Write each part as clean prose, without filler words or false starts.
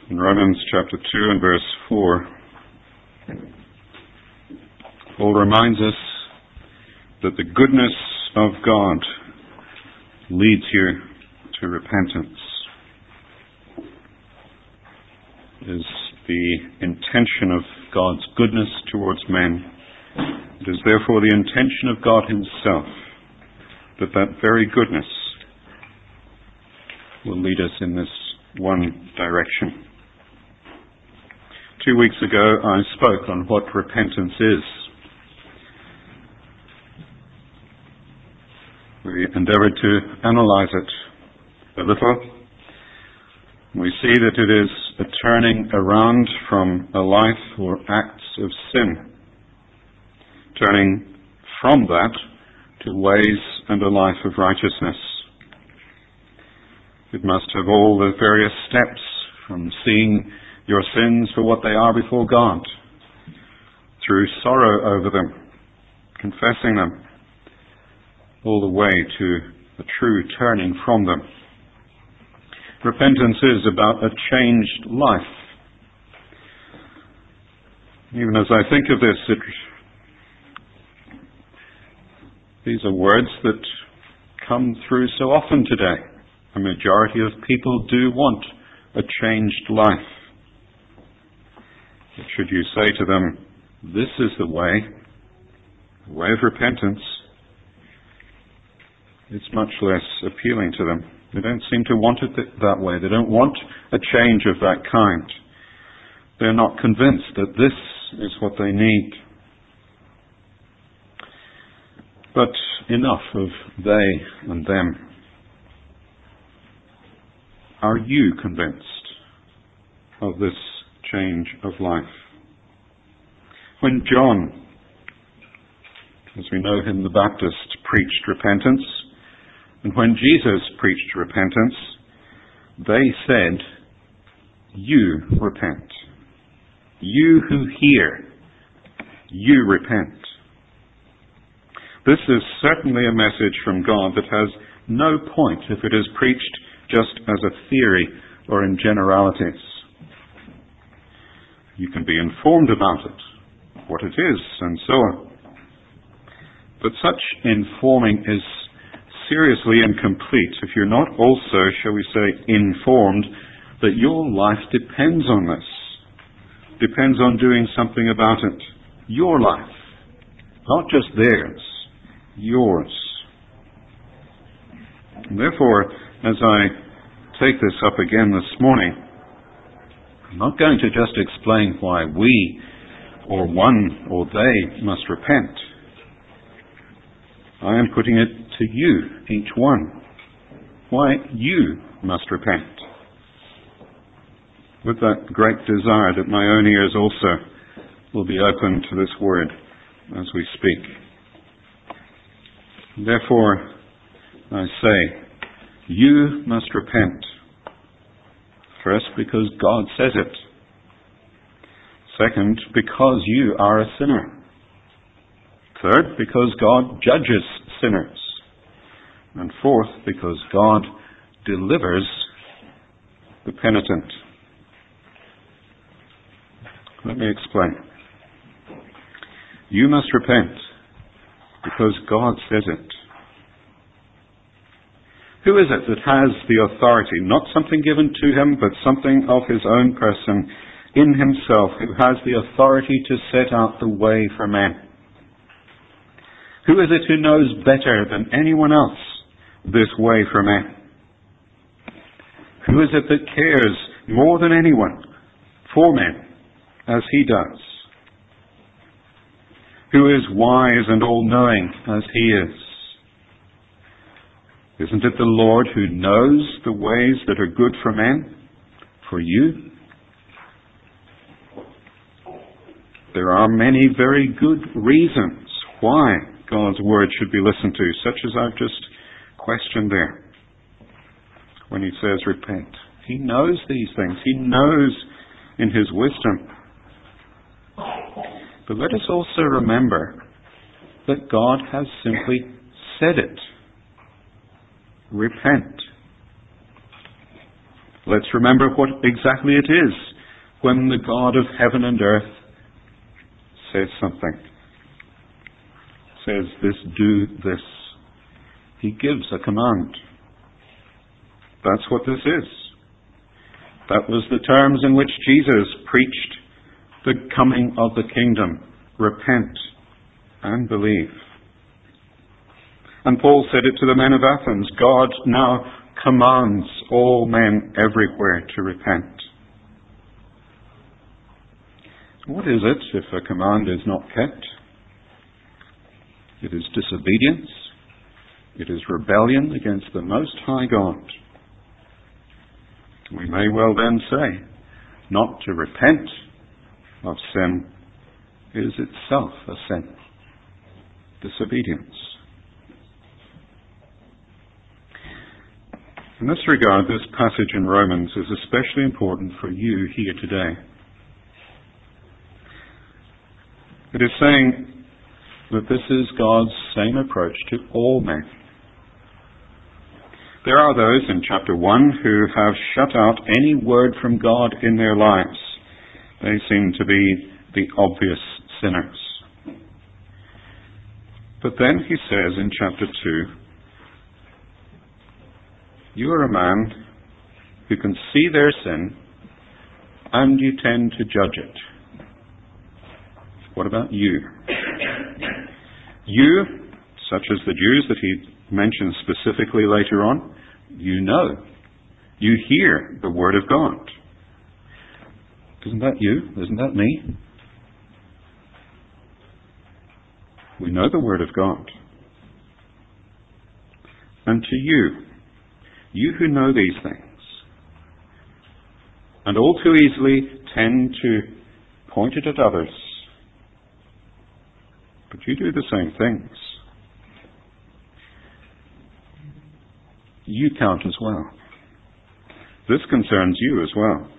In Romans chapter 2 and verse 4, Paul reminds us that the goodness of God leads you to repentance. It is the intention of God's goodness towards men. It is therefore the intention of God himself that that very goodness will lead us in this one direction. 2 weeks ago I spoke on what repentance is. We endeavored to analyze it a little. We see that it is a turning around from a life or acts of sin, turning from that to ways and a life of righteousness. It must have all the various steps from seeing your sins for what they are before God, through sorrow over them, confessing them, all the way to a true turning from them. Repentance is about a changed life. Even as I think of this, these are words that come through so often today. A majority of people do want a changed life. But should you say to them, this is the way of repentance, it's much less appealing to them. They don't seem to want it that way. They don't want a change of that kind. They're not convinced that this is what they need. But enough of they and them. Are you convinced of this change of life? When John, as we know him, the Baptist, preached repentance, and when Jesus preached repentance, they said, you repent. You who hear, you repent. This is certainly a message from God that has no point if it is preached just as a theory or in generalities. You can be informed about it, what it is, and so on. But such informing is seriously incomplete if you're not also, shall we say, informed that your life depends on this, depends on doing something about it. Your life, not just theirs, yours. And therefore, as I take this up again this morning, I'm not going to just explain why we, or one, or they must repent. I am putting it to you, each one, why you must repent. With that great desire that my own ears also will be open to this word as we speak. Therefore, I say, you must repent. First, because God says it. Second, because you are a sinner. Third, because God judges sinners. And fourth, because God delivers the penitent. Let me explain. You must repent because God says it. Who is it that has the authority, not something given to him, but something of his own person in himself, who has the authority to set out the way for men? Who is it who knows better than anyone else this way for men? Who is it that cares more than anyone for men as he does? Who is wise and all-knowing as he is? Isn't it the Lord who knows the ways that are good for men, for you? There are many very good reasons why God's word should be listened to, such as I've just questioned there. When he says repent, he knows these things. He knows in his wisdom. But let us also remember that God has simply said it. Repent. Let's remember what exactly it is when the God of heaven and earth says something. Says this, do this. He gives a command. That's what this is. That was the terms in which Jesus preached the coming of the kingdom. Repent and believe. And Paul said it to the men of Athens. God now commands all men everywhere to repent. What is it if a command is not kept? It is disobedience. It is rebellion against the Most High God. We may well then say, not to repent of sin is itself a sin. Disobedience. In this regard, this passage in Romans is especially important for you here today. It is saying that this is God's same approach to all men. There are those in chapter 1 who have shut out any word from God in their lives. They seem to be the obvious sinners. But then he says in chapter 2, you are a man who can see their sin and you tend to judge it. What about you? You, such as the Jews that he mentions specifically later on, you know. You hear the word of God. Isn't that you? Isn't that me? We know the word of God. And to you, you who know these things, and all too easily tend to point it at others, but you do the same things. You count as well. This concerns you as well.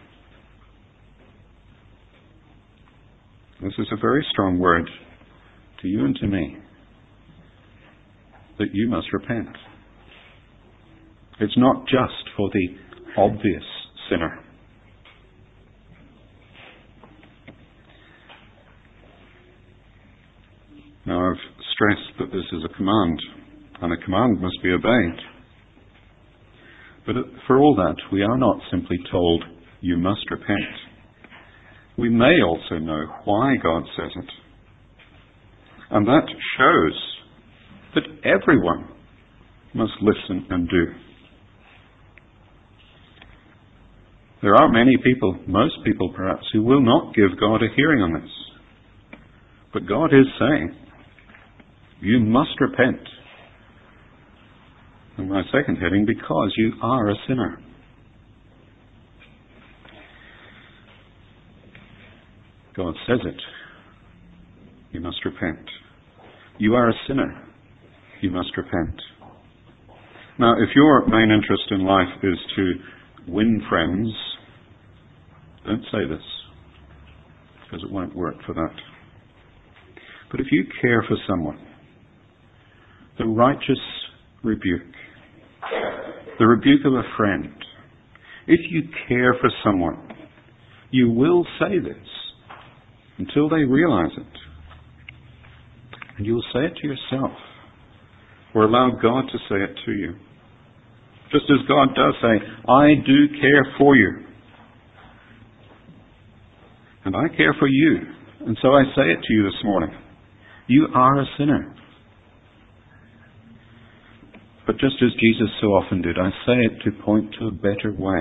This is a very strong word to you and to me, that you must repent. It's not just for the obvious sinner. Now, I've stressed that this is a command, and a command must be obeyed. But for all that, we are not simply told, you must repent. We may also know why God says it. And that shows that everyone must listen and do. There are many people, most people perhaps, who will not give God a hearing on this. But God is saying, you must repent. And my second heading, because you are a sinner. God says it. You must repent. You are a sinner. You must repent. Now, if your main interest in life is to win friends, don't say this, because it won't work for that. But if you care for someone, the righteous rebuke, the rebuke of a friend, if you care for someone, you will say this until they realize it. And you will say it to yourself, or allow God to say it to you. Just as God does say, I do care for you. And I care for you. And so I say it to you this morning. You are a sinner. But just as Jesus so often did, I say it to point to a better way.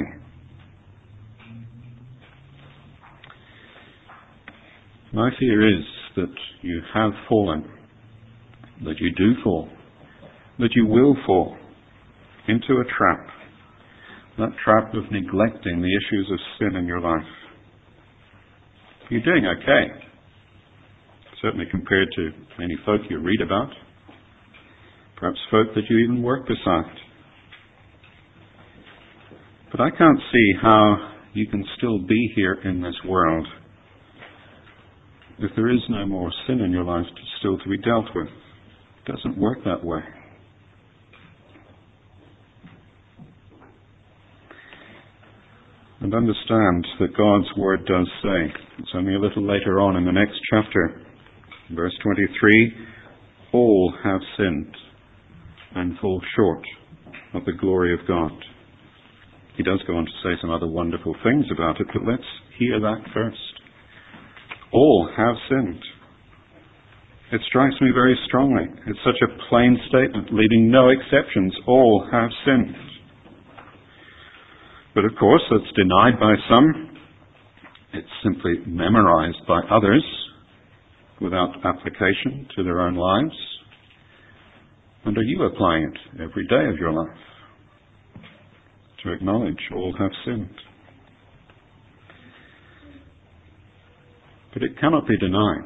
My fear is that you have fallen, that you do fall, that you will fall into a trap, that trap of neglecting the issues of sin in your life. You're doing okay, certainly compared to many folk you read about, perhaps folk that you even work beside. But I can't see how you can still be here in this world if there is no more sin in your life still to be dealt with. It doesn't work that way. And understand that God's word does say, it's only a little later on in the next chapter, verse 23, all have sinned and fall short of the glory of God. He does go on to say some other wonderful things about it, but let's hear that first. All have sinned. It strikes me very strongly. It's such a plain statement, leaving no exceptions. All have sinned. But of course, it's denied by some. It's simply memorized by others without application to their own lives. And are you applying it every day of your life? To acknowledge all have sinned. But it cannot be denied.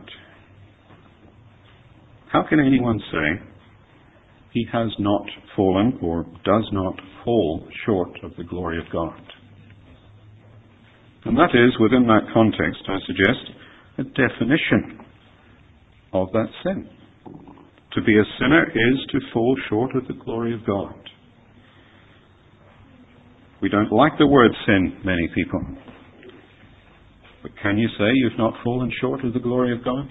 How can anyone say he has not fallen or does not fall short of the glory of God? And that is, within that context, I suggest, a definition of that sin. To be a sinner is to fall short of the glory of God. We don't like the word sin, many people. But can you say you've not fallen short of the glory of God?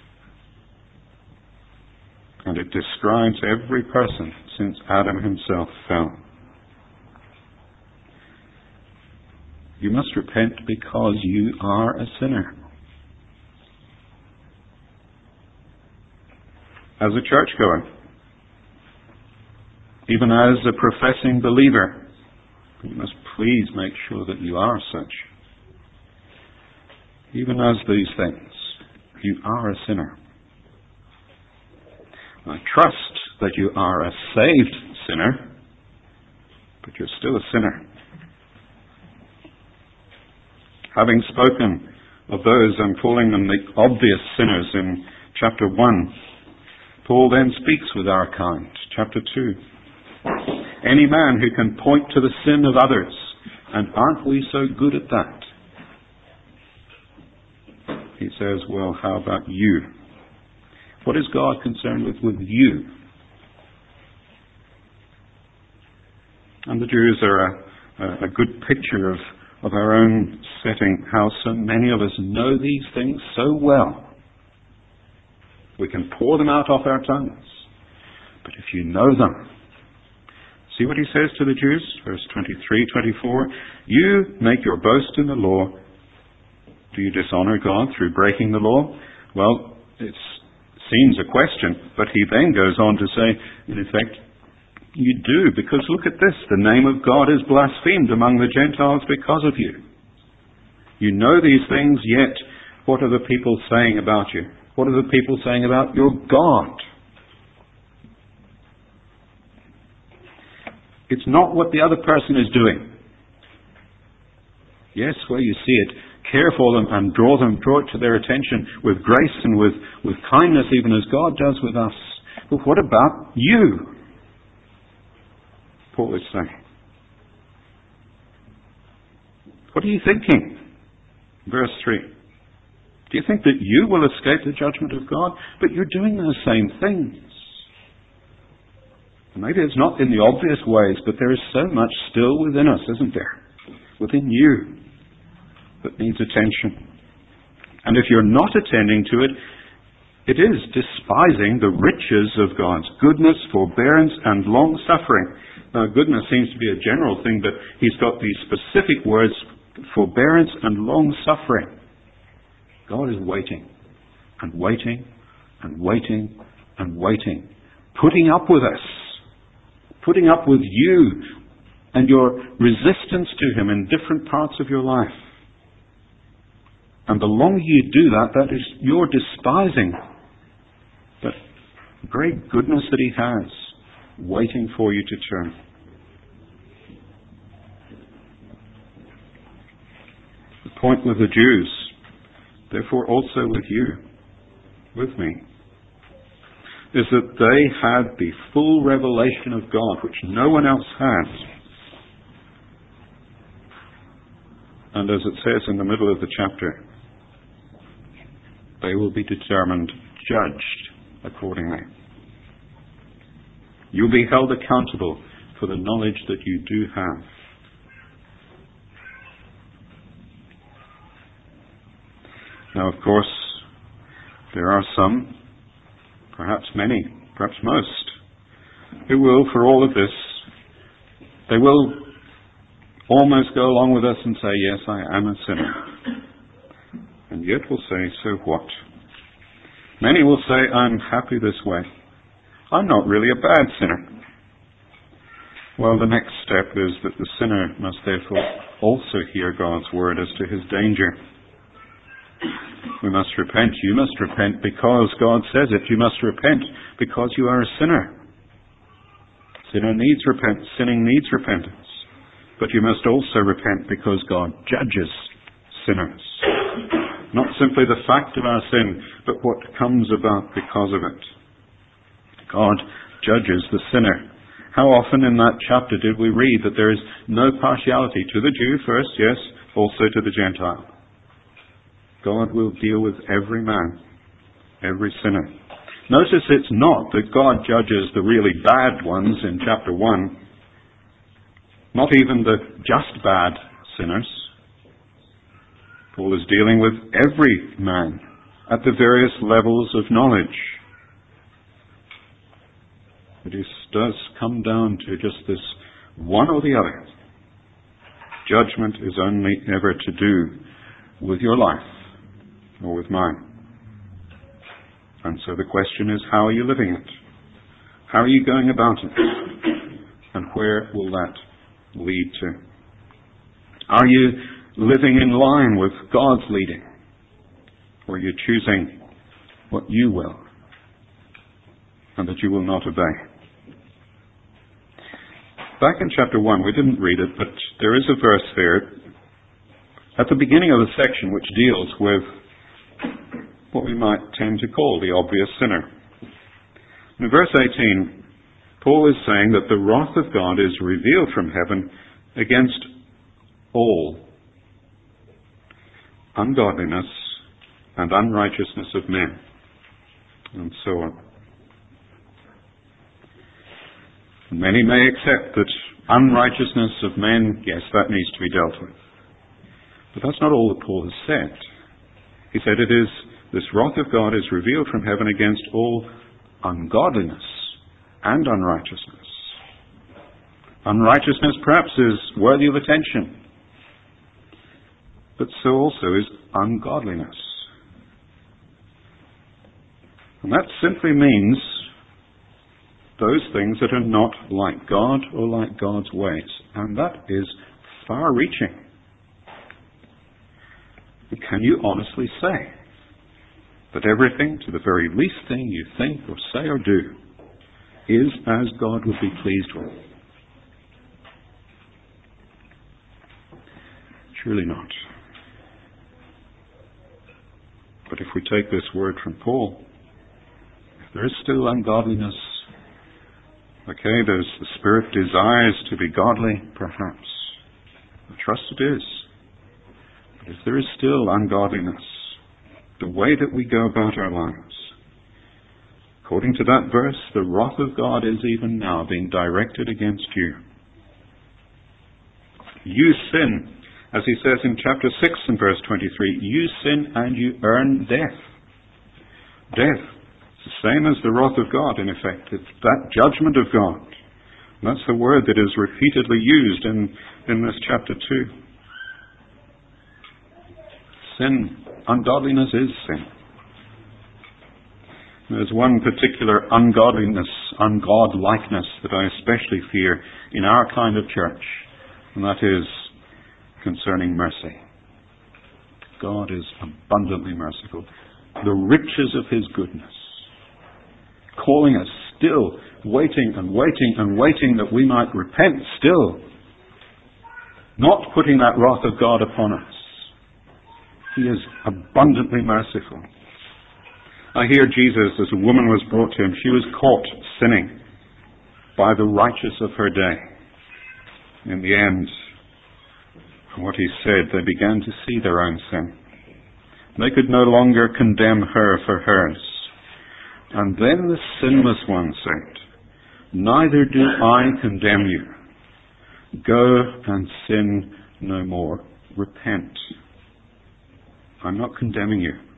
And it describes every person since Adam himself fell. You must repent because you are a sinner. As a churchgoer, even as a professing believer, you must please make sure that you are such. Even as these things, you are a sinner. I trust that you are a saved sinner, but you're still a sinner. Having spoken of those, I'm calling them the obvious sinners in chapter 1, Paul then speaks with our kind, chapter 2. Any man who can point to the sin of others, and aren't we so good at that? He says, well, how about you? What is God concerned with you? And the Jews are a good picture of our own setting, how so many of us know these things so well. We can pour them out off our tongues. But if you know them, see what he says to the Jews, verse 23, 24. You make your boast in the law. Do you dishonor God through breaking the law? Well, it seems a question, but he then goes on to say, in effect, you do, because look at this. The name of God is blasphemed among the Gentiles because of you. You know these things, yet what are the people saying about you? What are the people saying about your God? It's not what the other person is doing. Yes, where you see it, care for them and draw it to their attention with grace and with kindness, even as God does with us. But what about you? Paul is saying. What are you thinking? Verse 3. Do you think that you will escape the judgment of God? But you're doing those same things. Maybe it's not in the obvious ways, but there is so much still within us, isn't there? Within you, that needs attention. And if you're not attending to it, it is despising the riches of God's goodness, forbearance, and long-suffering. Now, goodness seems to be a general thing, but he's got these specific words, forbearance and long-suffering. God is waiting, and waiting, and waiting, and waiting. Putting up with us. Putting up with you and your resistance to him in different parts of your life. And the longer you do that, that is, you're despising the great goodness that he has, waiting for you to turn. The point with the Jews, therefore also with you, with me, is that they had the full revelation of God, which no one else had. And as it says in the middle of the chapter, they will be determined, judged accordingly. You'll be held accountable for the knowledge that you do have. Now, of course, there are some, perhaps many, perhaps most, who will, for all of this, they will almost go along with us and say, yes, I am a sinner. And yet will say, so what? Many will say, I'm happy this way. I'm not really a bad sinner. Well, the next step is that the sinner must therefore also hear God's word as to his danger. We must repent. You must repent because God says it. You must repent because you are a sinner. Sinning needs repentance. But you must also repent because God judges sinners. Not simply the fact of our sin, but what comes about because of it. God judges the sinner. How often in that chapter did we read that there is no partiality to the Jew first, yes, also to the Gentile. God will deal with every man, every sinner. Notice it's not that God judges the really bad ones in chapter 1, not even the just bad sinners. Paul is dealing with every man at the various levels of knowledge. It does come down to just this one or the other. Judgment is only ever to do with your life or with mine. And so the question is, how are you living it? How are you going about it? And where will that lead to? Are you living in line with God's leading? Or are you choosing what you will and that you will not obey? Back in chapter 1, we didn't read it, but there is a verse there at the beginning of the section which deals with what we might tend to call the obvious sinner. In verse 18, Paul is saying that the wrath of God is revealed from heaven against all ungodliness and unrighteousness of men, and so on. Many may accept that unrighteousness of men, yes, that needs to be dealt with. But that's not all that Paul has said. He said it is, this wrath of God is revealed from heaven against all ungodliness and unrighteousness. Unrighteousness perhaps is worthy of attention, but so also is ungodliness. And that simply means those things that are not like God or like God's ways. And that is far-reaching. But can you honestly say that everything, to the very least thing you think or say or do, is as God would be pleased with? Surely not. But if we take this word from Paul, if there is still ungodliness, okay, there's the Spirit desires to be godly, perhaps. I trust it is. But if there is still ungodliness, the way that we go about our lives, according to that verse, the wrath of God is even now being directed against you. You sin, as he says in chapter 6 and verse 23, you sin and you earn death. Death. The same as the wrath of God, in effect. It's that judgment of God. And that's the word that is repeatedly used in this chapter 2. Sin, ungodliness is sin. There's one particular ungodliness, ungodlikeness that I especially fear in our kind of church, and that is concerning mercy. God is abundantly merciful. The riches of his goodness, calling us still, waiting and waiting and waiting that we might repent still, not putting that wrath of God upon us. He is abundantly merciful. I hear Jesus, as a woman was brought to him, she was caught sinning by the righteous of her day. In the end, from what he said, they began to see their own sin. They could no longer condemn her for hers. And then the sinless one said, neither do I condemn you. Go and sin no more. Repent. I'm not condemning you.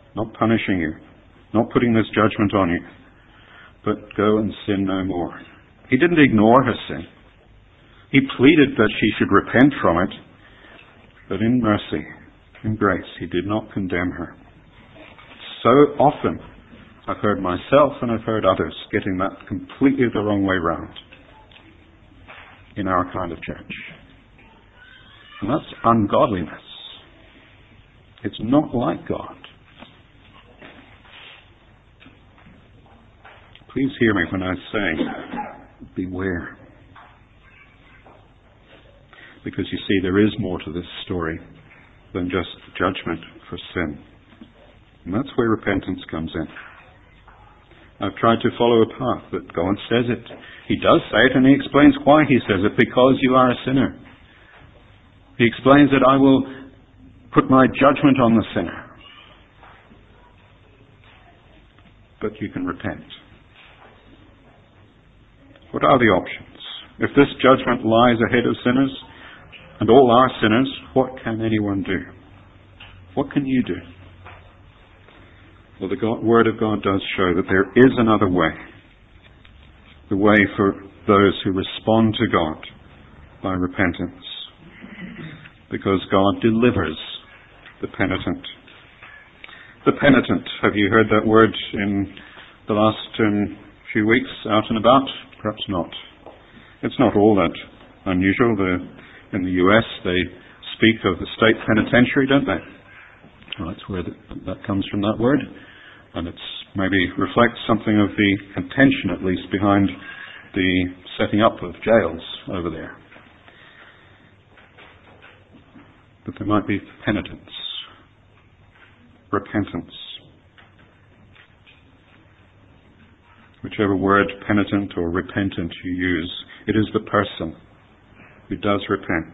not punishing you, not putting this judgment on you, but go and sin no more. He didn't ignore her sin. He pleaded that she should repent from it, but in mercy, in grace, he did not condemn her. So often, I've heard myself and I've heard others getting that completely the wrong way round in our kind of church. And that's ungodliness. It's not like God. Please hear me when I say, beware. Because you see, there is more to this story than just judgment for sin. And that's where repentance comes in. I've tried to follow a path that God says it. He does say it, and he explains why he says it, because you are a sinner. He explains that I will put my judgment on the sinner. But you can repent. What are the options? If this judgment lies ahead of sinners, and all are sinners, what can anyone do? What can you do? Well, the Word of God does show that there is another way. The way for those who respond to God by repentance. Because God delivers the penitent. The penitent, have you heard that word in the last few weeks out and about? Perhaps not. It's not all that unusual. In the US, they speak of the state penitentiary, don't they? Well, that's where that comes from, that word. And it's maybe reflects something of the intention, at least, behind the setting up of jails over there. But there might be penitence, repentance. Whichever word, penitent or repentant, you use, it is the person who does repent.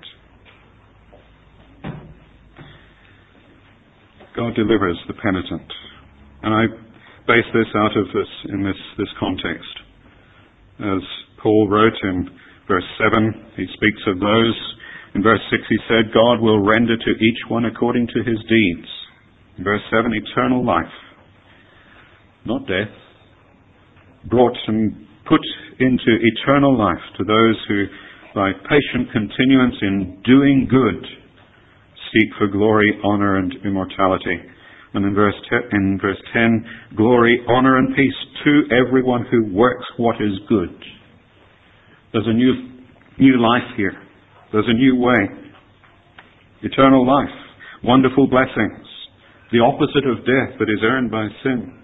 God delivers the penitent. And I base this out of this context. As Paul wrote in verse 7, he speaks of those. In verse 6 he said, God will render to each one according to his deeds. In verse 7, eternal life, not death, brought and put into eternal life to those who, by patient continuance in doing good, seek for glory, honor, and immortality. And in verse 10, glory, honor, and peace to everyone who works what is good. There's a new life here. There's a new way. Eternal life, wonderful blessings, the opposite of death that is earned by sin.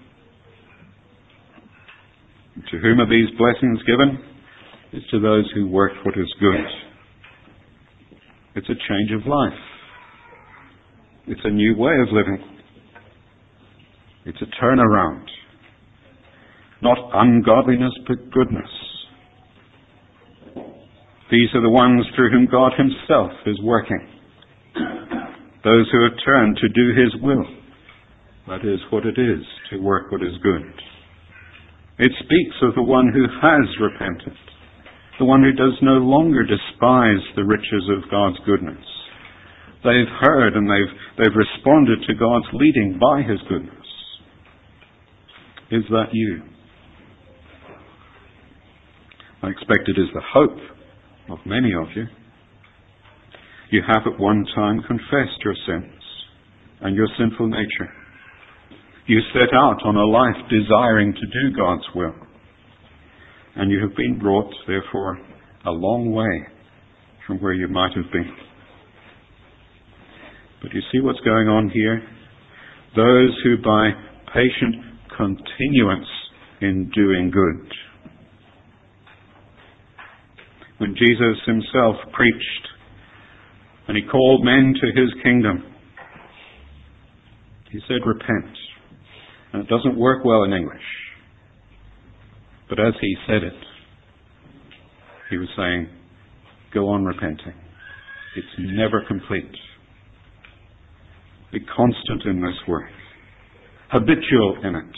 To whom are these blessings given? It's to those who work what is good. It's a change of life. It's a new way of living. It's a turnaround. Not ungodliness, but goodness. These are the ones through whom God himself is working. Those who have turned to do his will. That is what it is to work what is good. It speaks of the one who has repented. The one who does no longer despise the riches of God's goodness. They've heard and they've responded to God's leading by his goodness. Is that you? I expect it is the hope of many of you. You have at one time confessed your sins and your sinful nature. You set out on a life desiring to do God's will. And you have been brought, therefore, a long way from where you might have been. But you see what's going on here? Those who by patient continuance in doing good. When Jesus himself preached and he called men to his kingdom, he said, repent. And it doesn't work well in English. But as he said it, he was saying, go on repenting. It's never complete. Be constant in this work. Habitual in it.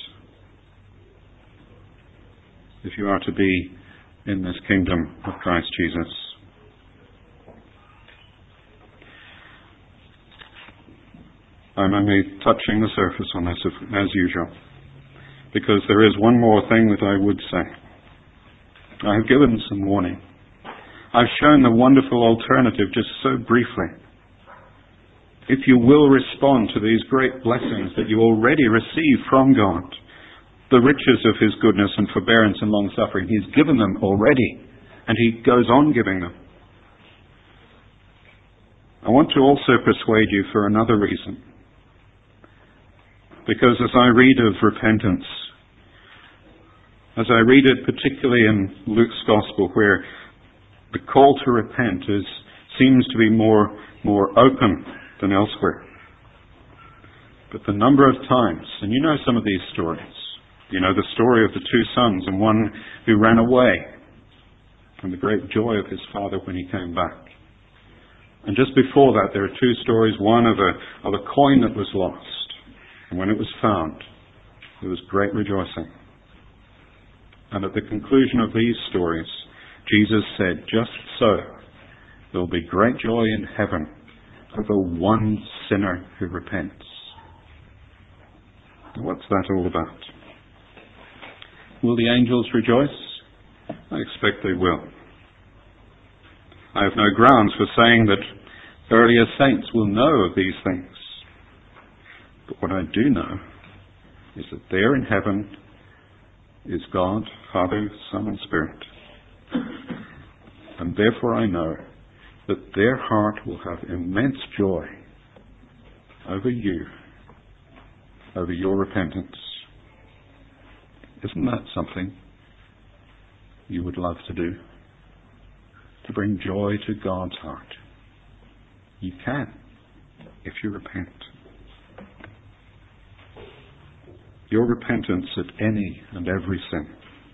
If you are to be in this kingdom of Christ Jesus. I'm only touching the surface on this as usual, because there is one more thing that I would say. I have given some warning. I've shown the wonderful alternative just so briefly. If you will respond to these great blessings that you already receive from God, the riches of His goodness and forbearance and long-suffering, He's given them already, and He goes on giving them. I want to also persuade you for another reason. Because as I read of repentance, as I read it particularly in Luke's Gospel, where the call to repent seems to be more open than elsewhere. But the number of times, and you know some of these stories, you know the story of the two sons and one who ran away, and the great joy of his father when he came back. And just before that, there are two stories, one of a coin that was lost, and when it was found, there was great rejoicing. And at the conclusion of these stories, Jesus said, just so, there will be great joy in heaven over one sinner who repents. What's that all about? Will the angels rejoice? I expect they will. I have no grounds for saying that earlier saints will know of these things. But what I do know is that there in heaven is God, Father, Son, and Spirit. And therefore I know that their heart will have immense joy over you, over your repentance. Isn't that something you would love to do? To bring joy to God's heart. You can, if you repent. Your repentance at any and every sin.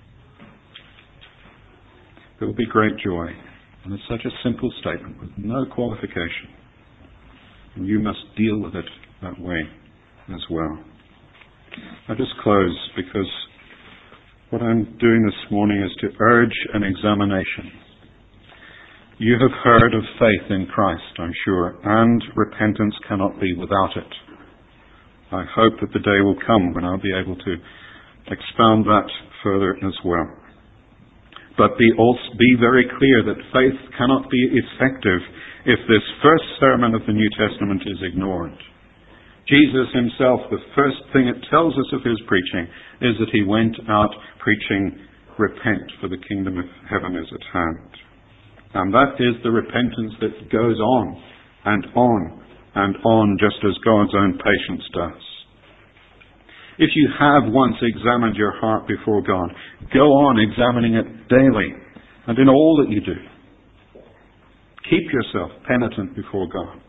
There will be great joy. And it's such a simple statement with no qualification. And you must deal with it that way as well. I just close because what I'm doing this morning is to urge an examination. You have heard of faith in Christ, I'm sure, and repentance cannot be without it. I hope that the day will come when I'll be able to expound that further as well. But be very clear that faith cannot be effective if this first sermon of the New Testament is ignored. Jesus himself, the first thing it tells us of his preaching is that he went out preaching, repent, for the kingdom of heaven is at hand. And that is the repentance that goes on and on and on, just as God's own patience does. If you have once examined your heart before God, go on examining it daily and in all that you do. Keep yourself penitent before God.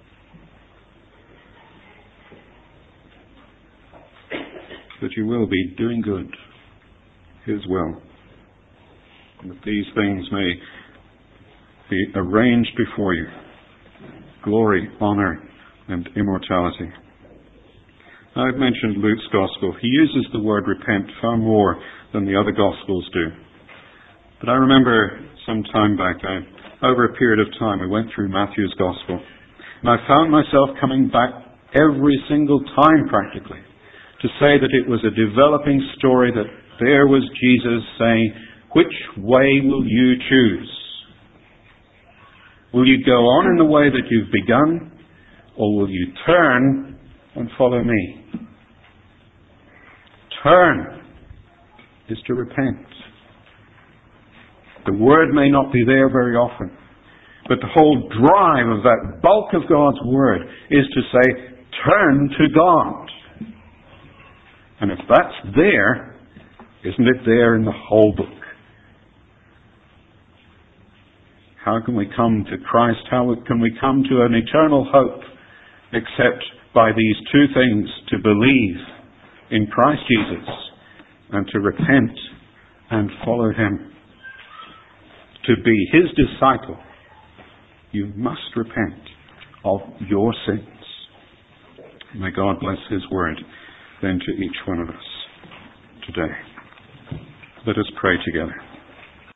That you will be doing good, His will. And that these things may be arranged before you. Glory, honor, and immortality. I've mentioned Luke's Gospel. He uses the word repent far more than the other Gospels do. But I remember some time back, over a period of time, I went through Matthew's Gospel. And I found myself coming back every single time practically to say that it was a developing story, that there was Jesus saying, which way will you choose? Will you go on in the way that you've begun, or will you turn and follow me? Turn is to repent. The word may not be there very often, but the whole drive of that bulk of God's word is to say, turn to God. And if that's there, isn't it there in the whole book? How can we come to Christ? How can we come to an eternal hope except by these two things: to believe in Christ Jesus and to repent and follow Him? To be His disciple, you must repent of your sins. May God bless His word then to each one of us today. Let us pray together.